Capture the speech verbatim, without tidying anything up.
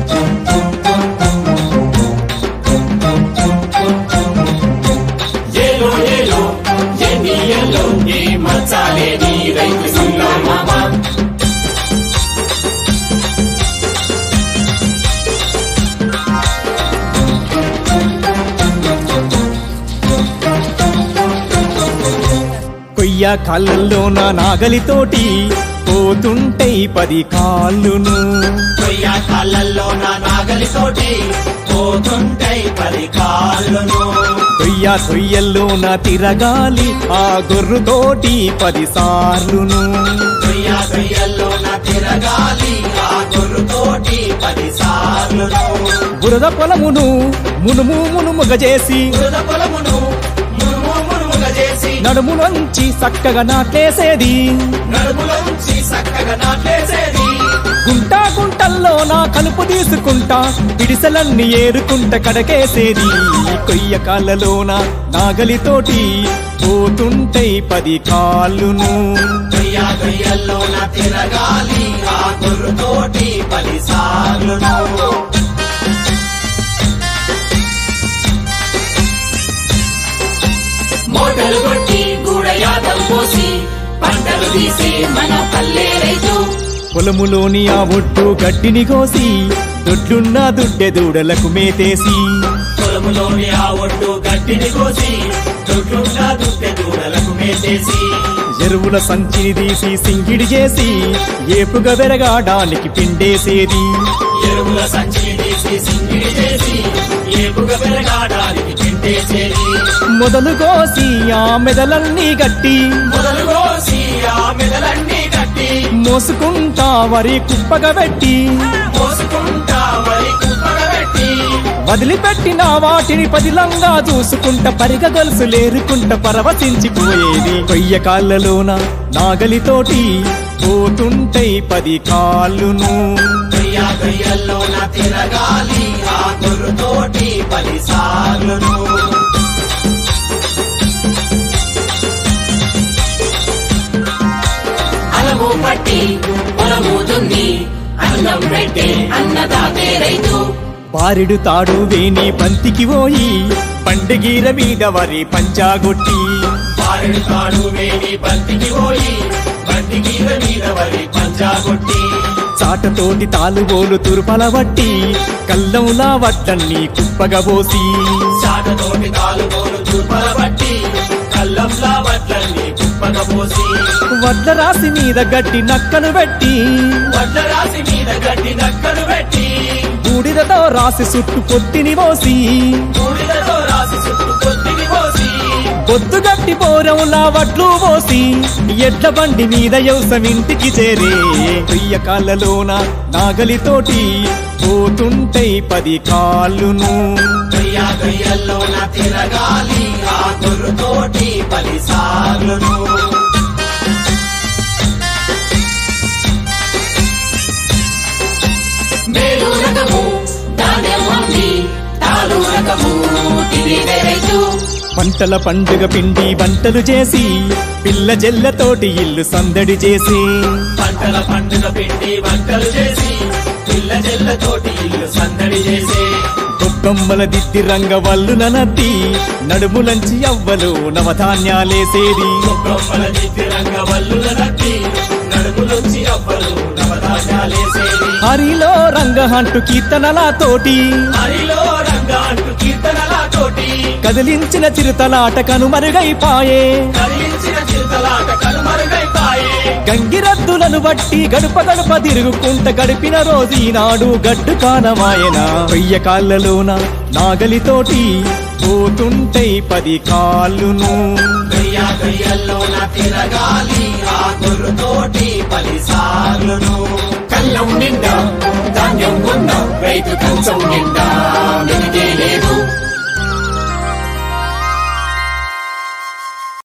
ఏలో ఏలో ఎన్ని ఏలో ఏ మచ్చాలేని రైతు సంఘం మామ కొయ్య కాళ్ళల్లో నా నాగలితోటి పోతుంటై పది కాళ్ళును కొయ్య కాళ్ళల్లో నా నాగలితోటి పోతుంటై పది కాళ్ళును కొయ్య కొయ్యల్లో నా తిరగాలి ఆ గొర్రుతోటి పది సార్లును కొయ్య కొయ్యల్లో నా తిరగాలి ఆ గొర్రుతోటి పది సార్లును బురద పొలమును మునుము మునుముగ చేసి బురద పొలమును మునుము మునుముగా చేసి నడుములోంచి చక్కగా నాట్లేసేది నడుములోంచి చక్కగా నాట్లేసేది గుంటా గుంటల్లో నా కలుపు తీసుకుంటా పిడిసెలన్నీ ఏరుకుంట కడకేసేది కొయ్య కాళ్ళలోన నాగలితోటి పోతుంటై పది కాళ్ళును కొయ్య కొయ్యల్లో నా తిరగాలి ఆ గొర్రుతోటి పది సార్లును మోటలు కొట్టి గూడయాదం పోసి పంటలు తీసే మన పల్లె రైతు పొలములోని ఆ ఒట్టు గడ్డిని కోసి దొడ్లున్న దుడ్డె దూడలకు మేతేసి పొలములోని ఆ ఒడ్డు గడ్డిని కోసి దొడ్లున్న దుడ్డె దూడలకు మేసేసి ఎరువుల సంచిని తీసి సింగిడి చేసి ఏపుగా వెరగాడానికి పిండేసేది ఎరువుల సంచిని తీసి సింగిడి చేసి ఏపుగా పెరగాడానికి పిండేసేది మొదలు కోసి ఆ మెదలన్నీ గట్టి మొదలు కోసి ఆ మెదలన్నీ కట్టి మోసుకుంటా వరి కుప్పగా పెట్టి మోసుకుంటా వరి కుప్పగా పెట్టి వదిలిపెట్టిన వాటిని పదిలంగా చూసుకుంటా పరిగ గొలుసులేరుకుంట పరవశించిపోయేది కొయ్య కాళ్ళలోన నాగలితోటి పోతుంటై పది కాళ్ళును కొయ్య కొయ్యల్లో నా తిరగాలి ఆ గొర్రుతోటి పది సార్లును అలము పట్టి పొలము దున్ని అన్నం పెట్టే అన్నదాతే రైతు బారెడు తాడు వేని పంతికి పోయి పండగీర మీద వరి పంచాగొట్టి బారెడు తాడు వేని బంతికి పోయి బంతికి మీద వరి పంచాగొట్టి చాటతోటి తాలుబోలు తురుపల బట్టి కల్లంలా వడ్డన్ని కుప్పగా పోసి చాటతోటి తాలుబోలు తుర్పల బట్టి కల్లంలా వడ్లన్నీ కుప్పగా పోసి వడ్ల రాసి మీద గడ్డి నక్కను పెట్టి వడ్ల రాసి మీద గడ్డి నక్కను పెట్టి బూడిదతో రాసి చుట్టు పొట్టిని పోసి బూడిదతో రాసి చుట్టూ కొద్దిని పోసి పొద్దు గట్టి పోరంలా వడ్లు పోసి ఎడ్ల బండి మీద యవసం ఇంటికి చేరే కొయ్య కాళ్ళలోన నాగలితోటి పోతుంటై పది కాళ్ళును కొయ్య కొయ్యల్లో నా తిరగాలి ఆ గొర్రుతోటి పది సార్లును మేలు రకము ధాన్యం వండి తాలు రకము తిరిగే రైతు పంటల పండుగ పిండి వంటలు చేసి పిల్ల జెల్లతోటి ఇల్లు సందడి చేసి పంటల పండుగ పిండి వంటలు చేసి పిల్ల జెల్లతోటి ఇల్లు సందడి చేసి గొబ్బమ్మల దిద్ది రంగ వల్లున నద్ది నడుములంచి అవ్వలు నవధాన్యాలేసేది గొప్పల దిద్ది రంగ వల్లుల నట్టి నడుములొచ్చి అవ్వలు నవధాన్యాలేసేది హరిలో రంగహంటు కీర్తనలా తోటి హరిలో రంగ అంటూ కీర్తనల తోటి కదిలించిన చిరుతలాట కనుమరుగైపాయే కలిగించిన చిరుతలాట కనుమరుగైపాయే గంగిరద్దులను బట్టి గడుప గడుప తిరుగుకుంట గడిపిన రోజు ఈనాడు గడ్డు కానమాయన కొయ్య కాళ్ళలోన నాగలితోటి పోతుంటై పది కాళ్ళును కొయ్య కొయ్యల్లో నా తిరగాలి ఆ గొర్రుతోటి పది సార్లును కళ్ళం నిండా ధాన్యం ఉన్న రైతు కంచం నిండా